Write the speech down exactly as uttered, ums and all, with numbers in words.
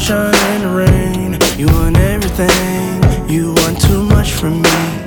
sunshine and the rain. You want everything, you want too much from me.